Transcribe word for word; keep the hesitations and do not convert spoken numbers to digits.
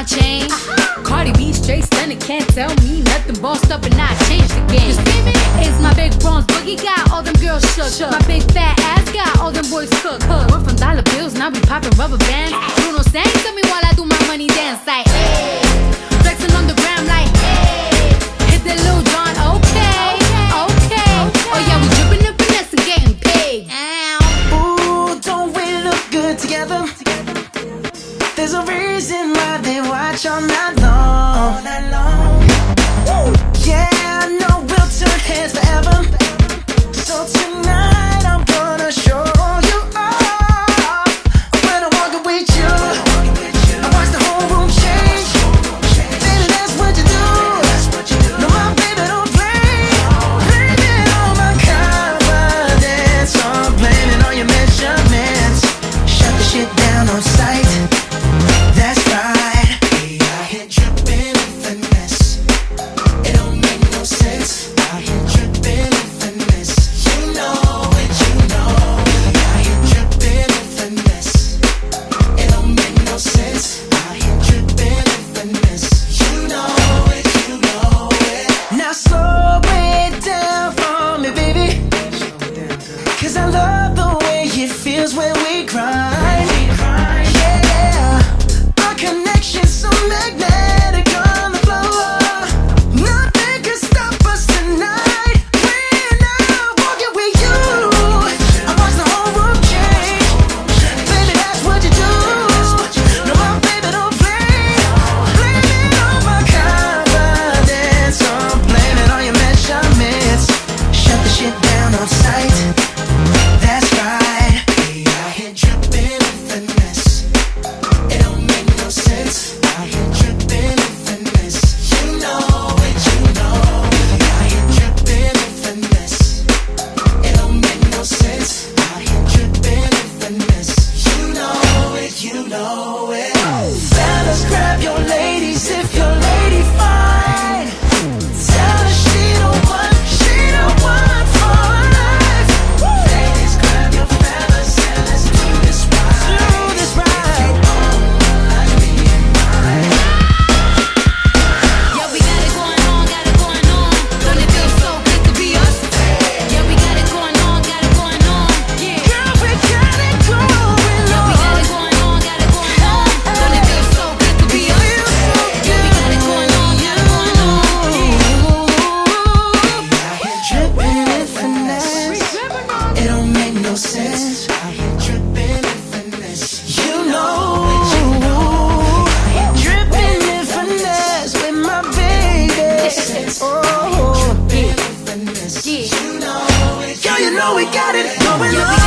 chain. Cardi B straight stunning, can't tell me nothing. Bossed up and I changed the game. It's my big bronze boogie got all them girls shook. My big fat ass got all them boys cooked. Went from dollar bills, now we popping rubber bands. Bruno sang to me while I do my money dance like, hey. Flexing on the gram like, hey. Hit that Lil Jon, okay, okay. Oh yeah, we dripping and finesse and getting paid. Ooh, don't we look good together? There's a reason why they watch all night long. All night long. Woo. Yeah, I know we'll turn heads forever. So tonight I'm gonna show you off. When I'm walking with you, I watch the whole room change. Baby, that's what you do. No, my baby don't play. Blaming all my confidence, I'm blaming all your measurements. Shut the shit down on sight. That's right. We out here dripping in finesse. It don't make no sense. Out here dripping in finesse. You know it, you know. We out here dripping in finesse. It don't make no sense. Out here dripping in finesse. You know it, you know it. Now slow it down for me, baby. Cause I love the way it feels when we grind. Connection so magnetic on the floor. Nothing can stop us tonight. When I'm walking with you, I watch the whole room change. Baby, that's what you do. No, my baby don't play. Blaming all my confidence, I'm blaming all your measurements. Shut the shit down on sight. That's right. We out here dripping in finesse. It don't make no sense. Out here dripping in finesse. You know it, you know. We out here dripping in finesse. It don't make no sense. Out here dripping in finesse. You know it, you know it. Fellas, grab your ladies if your lady fine. Tell her she the one, she the one for life. Ladies, grab your fellas and let's do this right. Do this right. Yeah, we got it going on, got it going on. Don't it feel so good to be us? Yeah, we got it going on, got it going on. Yeah, Girl, we got it going yeah, we got on. it going on, got it going on. Don't it feel so good to be us? Yeah, we got it going on, got it going on. Out here dripping in finesse. It don't make no sense. Out here dripping in finesse. You know, dripping in finesse with my baby. Oh, dripping in finesse. You know it. Girl, you know we got it going on.